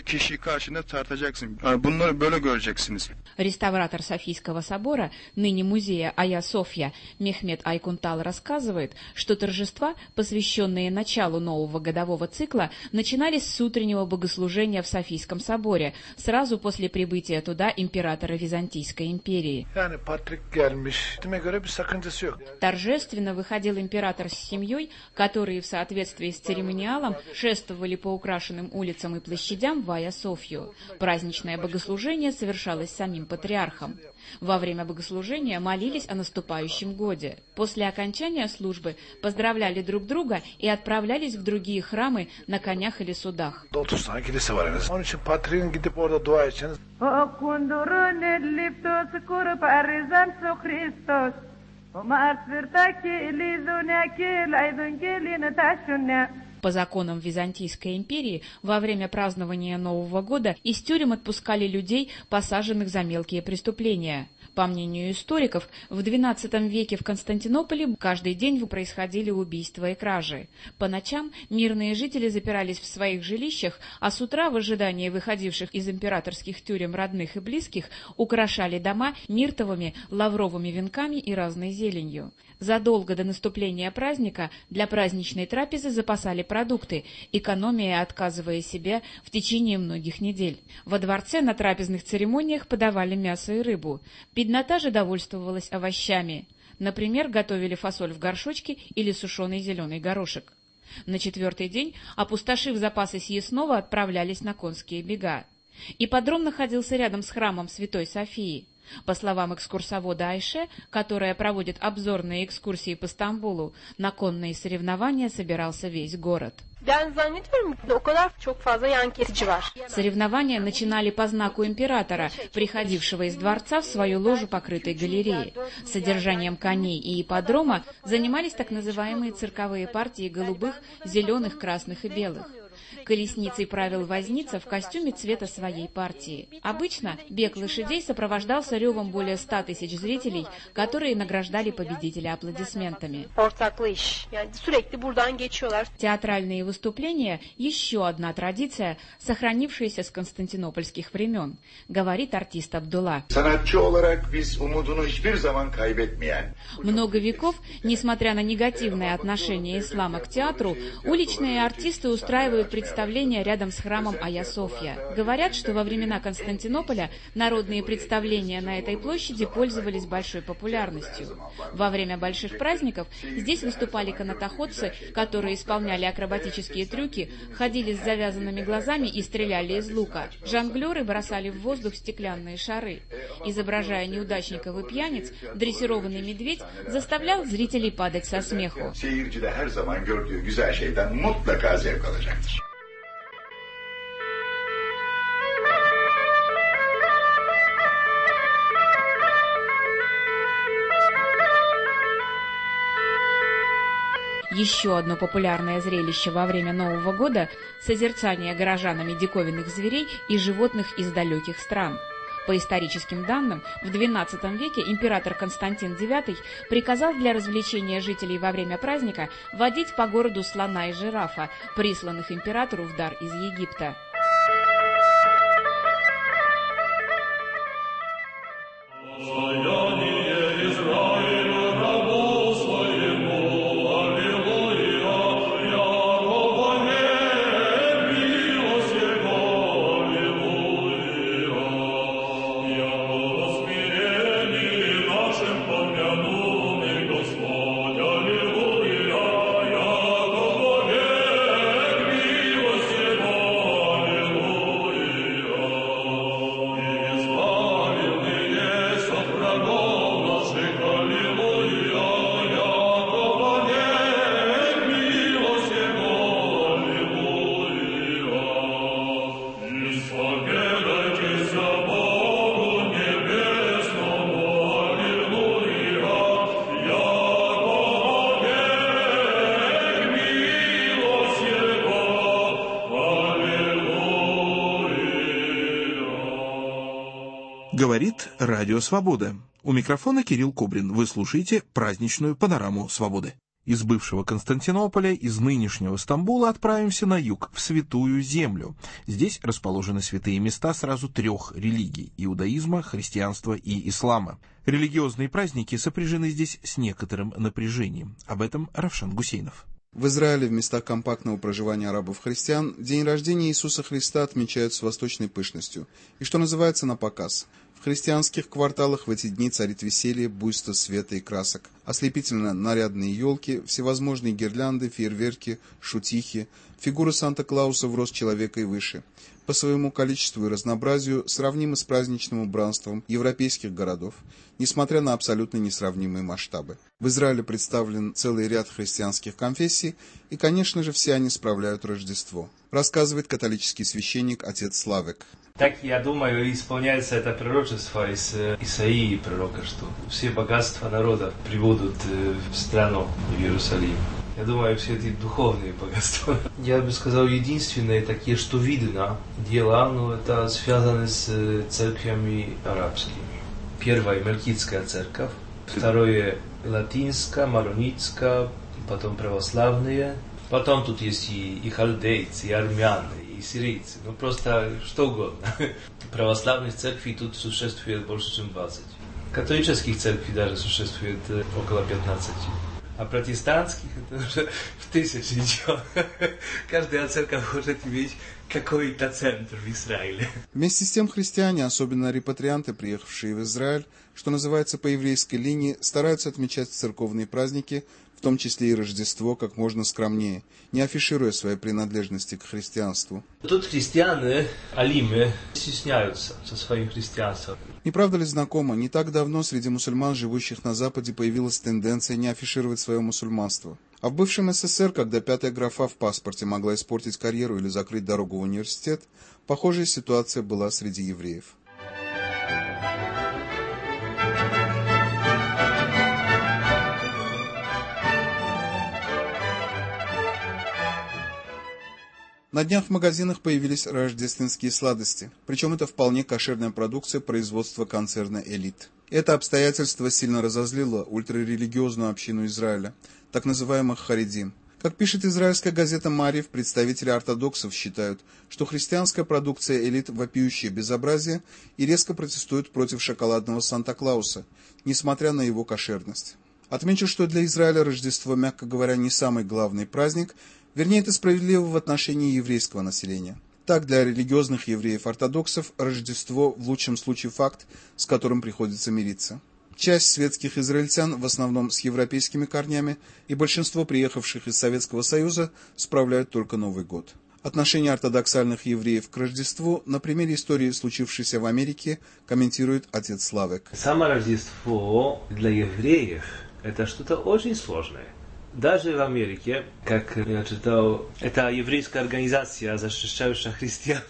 Реставратор Софийского собора, ныне музея Айя Софья, Мехмед Айкунтал рассказывает, что торжества, посвященные началу нового годового цикла, начинались с утреннего богослужения в Софийском соборе, сразу после прибытия туда императора Византийской империи. Торжественно выходил император с семьей, которые в соответствии с церемониалом шествовали по украшенным улицам и площадям в Айя Софью. Праздничное богослужение совершалось самим патриархом. Во время богослужения молились о наступающем годе. После окончания службы поздравляли друг друга и отправлялись в другие храмы на конях или судах. По законам Византийской империи во время празднования Нового года из тюрем отпускали людей, посаженных за мелкие преступления. По мнению историков, в XII веке в Константинополе каждый день происходили убийства и кражи. По ночам мирные жители запирались в своих жилищах, а с утра, в ожидании выходивших из императорских тюрем родных и близких, украшали дома миртовыми, лавровыми венками и разной зеленью. Задолго до наступления праздника для праздничной трапезы запасали продукты, экономия отказывая себе в течение многих недель. Во дворце на трапезных церемониях подавали мясо и рыбу. Беднота же довольствовалась овощами. Например, готовили фасоль в горшочке или сушеный зеленый горошек. На 4-й день, опустошив запасы съестного, отправлялись на конские бега. Ипподром находился рядом с храмом Святой Софии. По словам экскурсовода Айше, которая проводит обзорные экскурсии по Стамбулу, на конные соревнования собирался весь город. Соревнования начинали по знаку императора, приходившего из дворца в свою ложу покрытой галереей. Содержанием коней и ипподрома занимались так называемые цирковые партии голубых, зеленых, красных и белых. Колесницей правил возница в костюме цвета своей партии. Обычно бег лошадей сопровождался ревом более 100 тысяч зрителей, которые награждали победителя аплодисментами. Театральные выступления – еще одна традиция, сохранившаяся с константинопольских времен, говорит артист Абдулла. Много веков, несмотря на негативное отношение ислама к театру, уличные артисты устраивают представления рядом с храмом Айя Софья. Говорят, что во времена Константинополя народные представления на этой площади пользовались большой популярностью. Во время больших праздников здесь выступали канатоходцы, которые исполняли акробатические трюки, ходили с завязанными глазами и стреляли из лука. Жонглеры бросали в воздух стеклянные шары. Изображая неудачников и пьяниц, дрессированный медведь заставлял зрителей падать со смеху. Еще одно популярное зрелище во время Нового года – созерцание горожанами диковинных зверей и животных из далеких стран. По историческим данным, в XII веке император Константин IX приказал для развлечения жителей во время праздника водить по городу слона и жирафа, присланных императору в дар из Египта.
Говорит Радио Свобода. У микрофона Кирилл Кубрин. Вы слушаете праздничную панораму свободы. Из бывшего Константинополя, из нынешнего Стамбула отправимся на юг, в Святую Землю. Здесь расположены святые места сразу 3 религий – иудаизма, христианства и ислама. Религиозные праздники сопряжены здесь с некоторым напряжением. Об этом Равшан Гусейнов.
В Израиле в местах компактного проживания арабов-христиан день рождения Иисуса Христа отмечают с восточной пышностью и, что называется, на показ. В христианских кварталах в эти дни царит веселье, буйство света и красок. Ослепительно нарядные елки, всевозможные гирлянды, фейерверки, шутихи, фигуры Санта-Клауса в рост человека и выше. По своему количеству и разнообразию сравнимы с праздничным убранством европейских городов, несмотря на абсолютно несравнимые масштабы. В Израиле представлен целый ряд христианских конфессий, и, конечно же, все они справляют Рождество, рассказывает католический священник отец Славек.
Так, я думаю, исполняется это пророчество из Исаии пророка, что все богатства народа прибудут в страну, в Иерусалим. Я думаю, все эти духовные богатства. Я бы сказал, единственное такие, что видно, дела, но это связано с церквями арабскими. Первая Мелкитская церковь, второе латинская, маронитская, потом православные. Потом тут есть и халдейцы, и армяне, и сирийцы, ну просто что угодно. Православных церквей тут существует больше, чем 20. Католических церквей даже существует около 15. А протестантских это уже в тысячи идет. Каждая церковь может иметь какой-то центр в Израиле.
Вместе с тем христиане, особенно репатрианты, приехавшие в Израиль, что называется по еврейской линии, стараются отмечать церковные праздники, в том числе и Рождество, как можно скромнее, не афишируя своей принадлежности к христианству.
Тут христиане, алимы, стесняются со своим христианством.
Не правда ли знакомо, не так давно среди мусульман, живущих на Западе, появилась тенденция не афишировать свое мусульманство. А в бывшем СССР, когда 5-я графа в паспорте могла испортить карьеру или закрыть дорогу в университет, похожая ситуация была среди евреев. На днях в магазинах появились рождественские сладости, причем это вполне кошерная продукция производства концерна «Элит». Это обстоятельство сильно разозлило ультрарелигиозную общину Израиля, так называемых харидим. Как пишет израильская газета «Маариф», представители ортодоксов считают, что христианская продукция «Элит» – вопиющее безобразие и резко протестуют против шоколадного Санта-Клауса, несмотря на его кошерность. Отмечу, что для Израиля Рождество, мягко говоря, не самый главный праздник. Вернее, это справедливо в отношении еврейского населения. Так, для религиозных евреев-ортодоксов Рождество в лучшем случае факт, с которым приходится мириться. Часть светских израильтян, в основном с европейскими корнями, и большинство приехавших из Советского Союза справляют только Новый год. Отношение ортодоксальных евреев к Рождеству на примере истории, случившейся в Америке, комментирует отец Славек.
Само Рождество для евреев – это что-то очень сложное. Даже в Америке, как я читал, это еврейская организация, защищающая христиан,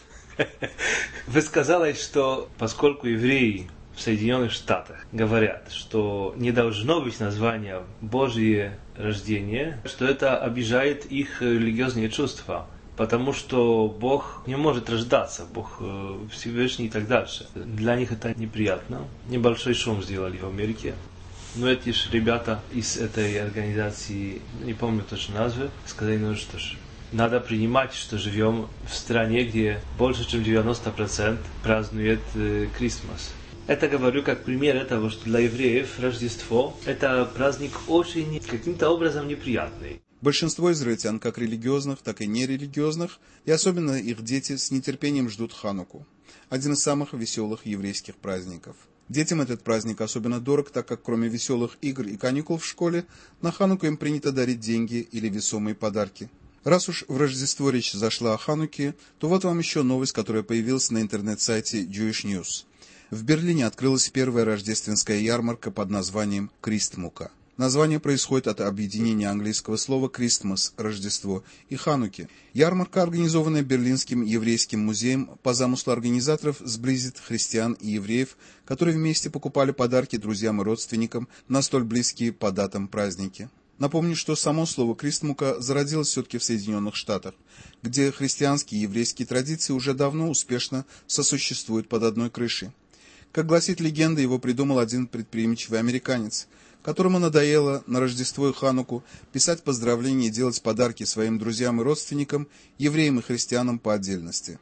высказалась, что поскольку евреи в Соединенных Штатах говорят, что не должно быть названия «Божье рождение», что это обижает их религиозные чувства, потому что Бог не может рождаться, Бог Всевышний и так дальше. Для них это неприятно. Небольшой шум сделали в Америке. Но эти же ребята из этой организации, не помню точно назвы, сказали, ну что ж, надо принимать, что живем в стране, где больше, чем 90% празднует Крисмас. Это говорю как пример этого, что для евреев Рождество – это праздник очень каким-то образом неприятный.
Большинство израильтян, как религиозных, так и нерелигиозных, и особенно их дети, с нетерпением ждут Хануку, один из самых веселых еврейских праздников. Детям этот праздник особенно дорог, так как кроме веселых игр и каникул в школе, на Хануку им принято дарить деньги или весомые подарки. Раз уж в Рождество речь зашла о Хануке, то вот вам еще новость, которая появилась на интернет-сайте Jewish News. В Берлине открылась первая рождественская ярмарка под названием «Кристмука». Название происходит от объединения английского слова «Christmas» – «Рождество» и «Хануки». Ярмарка, организованная Берлинским еврейским музеем, по замыслу организаторов сблизит христиан и евреев, которые вместе покупали подарки друзьям и родственникам на столь близкие по датам праздники. Напомню, что само слово «Кристмука» зародилось все-таки в Соединенных Штатах, где христианские и еврейские традиции уже давно успешно сосуществуют под одной крышей. Как гласит легенда, его придумал один предприимчивый американец, которому надоело на Рождество и Хануку писать поздравления и делать подарки своим друзьям и родственникам, евреям и христианам по отдельности.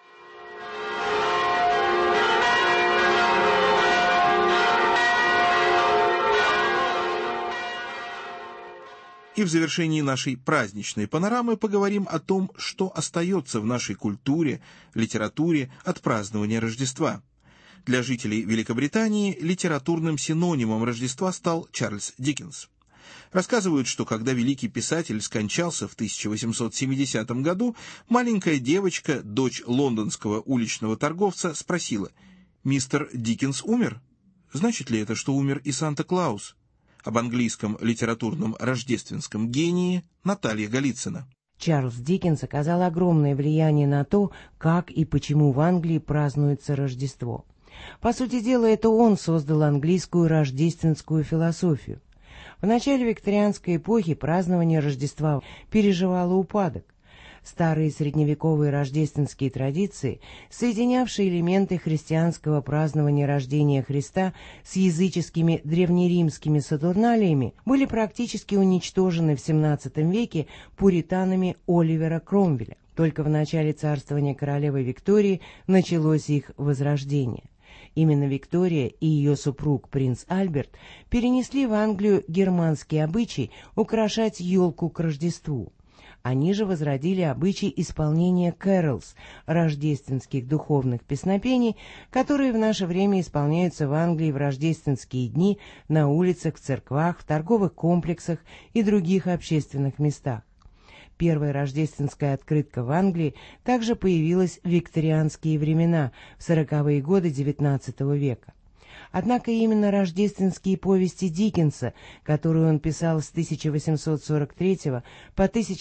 И в завершении нашей праздничной панорамы поговорим о том, что остается в нашей культуре, литературе от празднования Рождества. Для жителей Великобритании литературным синонимом Рождества стал Чарльз Диккенс. Рассказывают, что когда великий писатель скончался в 1870 году, маленькая девочка, дочь лондонского уличного торговца, спросила: «Мистер Диккенс умер? Значит ли это, что умер и Санта-Клаус?» Об английском литературном рождественском гении Наталья Голицына.
Чарльз Диккенс оказал огромное влияние на то, как и почему в Англии празднуется Рождество. По сути дела, это он создал английскую рождественскую философию. В начале викторианской эпохи празднование Рождества переживало упадок. Старые средневековые рождественские традиции, соединявшие элементы христианского празднования рождения Христа с языческими древнеримскими сатурналиями, были практически уничтожены в XVII веке пуританами Оливера Кромвеля. Только в начале царствования королевы Виктории началось их возрождение. Именно Виктория и ее супруг принц Альберт перенесли в Англию германский обычай украшать елку к Рождеству. Они же возродили обычай исполнения кэролс, рождественских духовных песнопений, которые в наше время исполняются в Англии в рождественские дни на улицах, в церквах, в торговых комплексах и других общественных местах. Первая рождественская открытка в Англии также появилась в викторианские времена, в 40-е годы XIX века. Однако именно рождественские повести Диккенса, которые он писал с 1843 по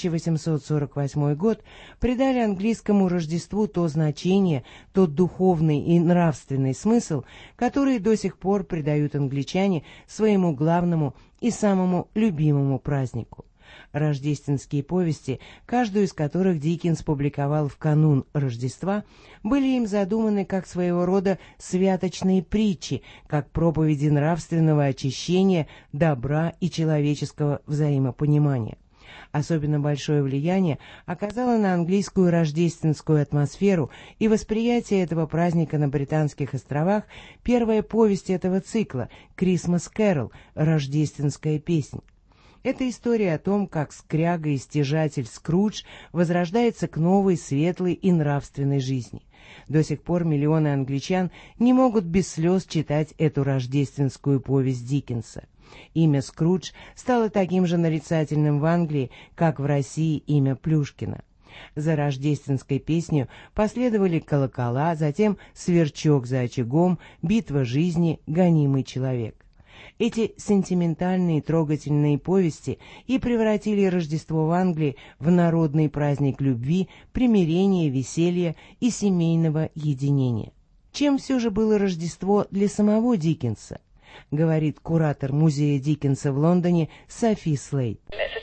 1848 год, придали английскому Рождеству то значение, тот духовный и нравственный смысл, который до сих пор придают англичане своему главному и самому любимому празднику. Рождественские повести, каждую из которых Диккенс публиковал в канун Рождества, были им задуманы как своего рода святочные притчи, как проповеди нравственного очищения, добра и человеческого взаимопонимания. Особенно большое влияние оказало на английскую рождественскую атмосферу и восприятие этого праздника на Британских островах первая повесть этого цикла «Christmas Carol» – «Рождественская песнь». Это история о том, как скряга и стяжатель Скрудж возрождается к новой, светлой и нравственной жизни. До сих пор миллионы англичан не могут без слез читать эту рождественскую повесть Диккенса. Имя Скрудж стало таким же нарицательным в Англии, как в России имя Плюшкина. За рождественской песней последовали колокола, затем сверчок за очагом, битва жизни, гонимый человек. Эти сентиментальные трогательные повести и превратили Рождество в Англии в народный праздник любви, примирения, веселья и семейного единения. Чем все же было Рождество для самого Диккенса, говорит куратор музея Диккенса в Лондоне Софи Слейд.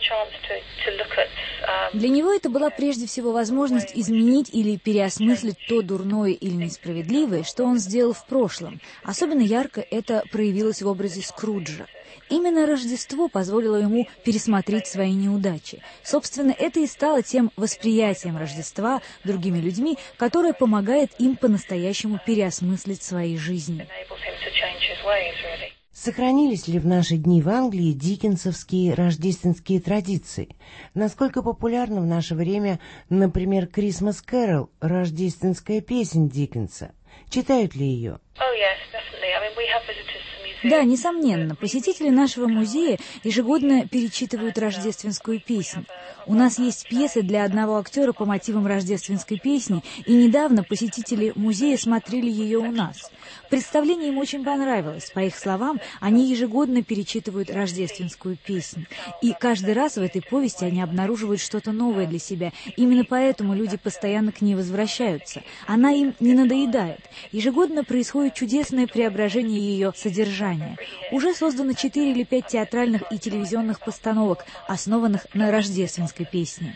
Для него это была прежде всего возможность изменить или переосмыслить то дурное или несправедливое, что он сделал в прошлом. Особенно ярко это проявилось в образе Скруджа. Именно Рождество позволило ему пересмотреть свои неудачи. Собственно, это и стало тем восприятием Рождества другими людьми, которое помогает им по-настоящему переосмыслить свои жизни.
Сохранились ли в наши дни в Англии диккенсовские рождественские традиции? Насколько популярна в наше время, например, «Christmas Carol» – рождественская песнь Диккенса? Читают ли ее?
Да, несомненно, посетители нашего музея ежегодно перечитывают рождественскую песнь. У нас есть пьесы для одного актера по мотивам рождественской песни, и недавно посетители музея смотрели ее у нас. Представление им очень понравилось. По их словам, они ежегодно перечитывают рождественскую песнь. И каждый раз в этой повести они обнаруживают что-то новое для себя. Именно поэтому люди постоянно к ней возвращаются. Она им не надоедает. Ежегодно происходит чудесное преображение ее содержания. Уже создано 4 или 5 театральных и телевизионных постановок, основанных на рождественской песне.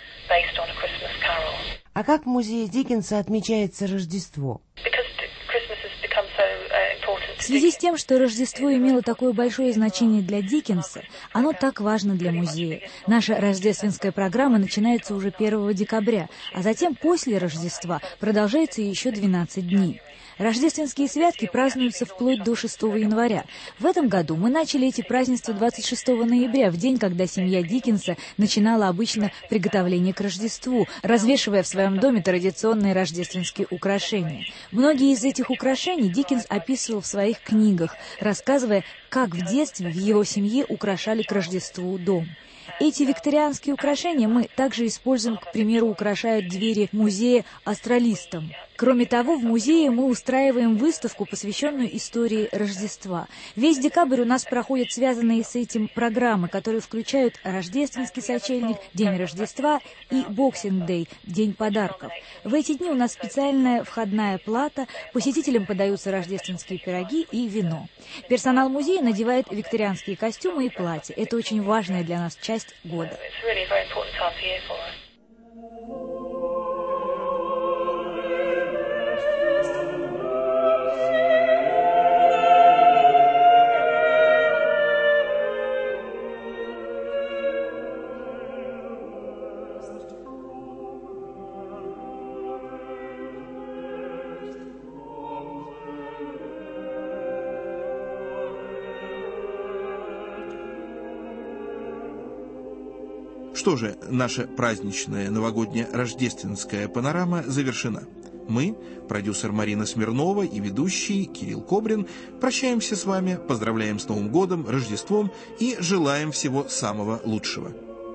А как в музее Диккенса отмечается Рождество?
связи с тем, что Рождество имело такое большое значение для Диккенса, оно так важно для музея. Наша рождественская программа начинается уже 1 декабря, а затем после Рождества продолжается еще 12 дней. Рождественские святки празднуются вплоть до 6 января. В этом году мы начали эти празднества 26 ноября, в день, когда семья Диккенса начинала обычно приготовление к Рождеству, развешивая в своем доме традиционные рождественские украшения. Многие из этих украшений Диккенс описывал в своих книгах, рассказывая, как в детстве в его семье украшали к Рождеству дом. Эти викторианские украшения мы также используем, к примеру, украшают двери музея астралистам. Кроме того, в музее мы устраиваем выставку, посвященную истории Рождества. Весь декабрь у нас проходят связанные с этим программы, которые включают Рождественский сочельник, День Рождества и Боксинг-дэй, День подарков. В эти дни у нас специальная входная плата, посетителям подаются рождественские пироги и вино. Персонал музея надевает викторианские костюмы и платья. Это очень важная для нас часть года.
Что же, наша праздничная новогодняя рождественская панорама завершена. Мы, продюсер Марина Смирнова и ведущий Кирилл Кобрин, прощаемся с вами, поздравляем с Новым годом, Рождеством и желаем всего самого лучшего.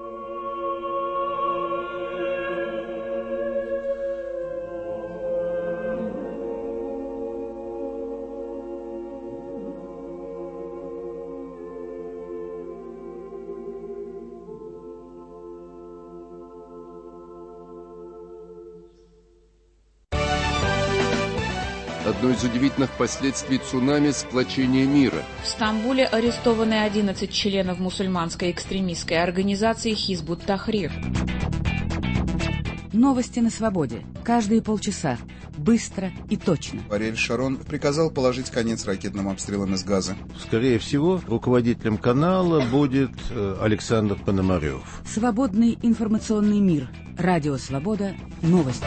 Одно из удивительных последствий цунами – сплочение мира.
В Стамбуле арестованы 11 членов мусульманской экстремистской организации «Хизбут Тахрир».
Новости на свободе. Каждые полчаса. Быстро и точно.
Ариэль Шарон приказал положить конец ракетным обстрелам из Газы.
Скорее всего, руководителем канала будет Александр Пономарев.
Свободный информационный мир. Радио «Свобода». Новости.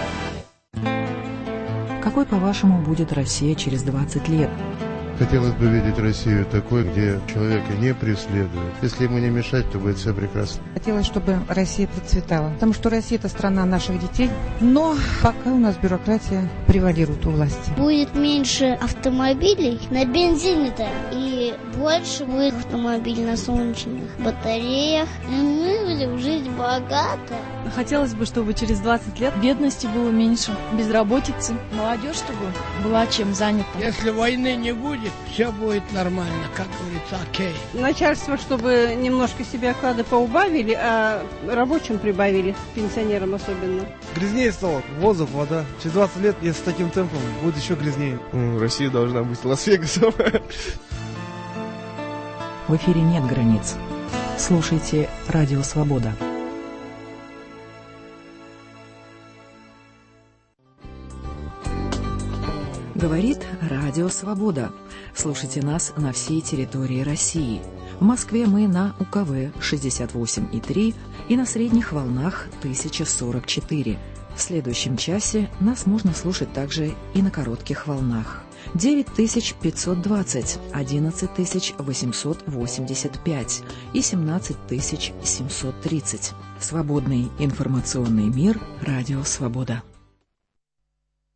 Какой, по-вашему, будет Россия через 20 лет?
Хотелось бы видеть Россию такой, где человека не преследуют. Если ему не мешать, то будет все прекрасно.
Хотелось, чтобы Россия процветала, потому что Россия – это страна наших детей. Но пока у нас бюрократия превалирует у власти.
Будет меньше автомобилей на бензине-то, и больше будет автомобилей на солнечных батареях. И мы будем жить богато.
Хотелось бы, чтобы через 20 лет бедности было меньше, безработицы, молодежь, чтобы была чем занята.
Если войны не будет, все будет нормально, как говорится, окей.
Начальство, чтобы немножко себе оклады поубавили, а рабочим прибавили, пенсионерам особенно.
Грязнее стало, воздух, вода. Через 20 лет, если с таким темпом, будет еще грязнее.
Россия должна быть Лас-Вегасом.
В эфире нет границ. Слушайте «Радио Свобода». Говорит Радио Свобода. Слушайте нас на всей территории России. В Москве мы на УКВ 68,3 и на средних волнах 1044. В следующем часе нас можно слушать также и на коротких волнах. 9520, 11885 и 17730. Свободный информационный мир. Радио Свобода.